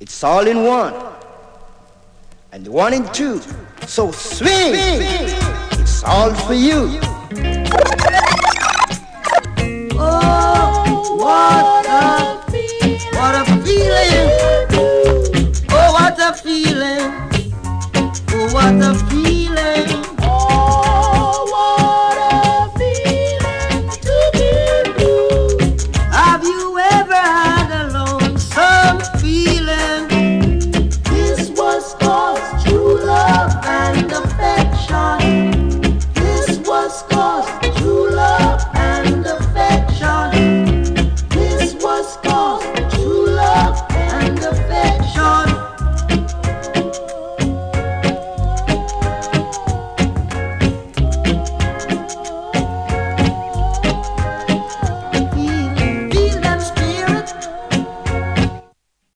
It's all in one. And the one and two. So swing! It's all for you. Oh, what?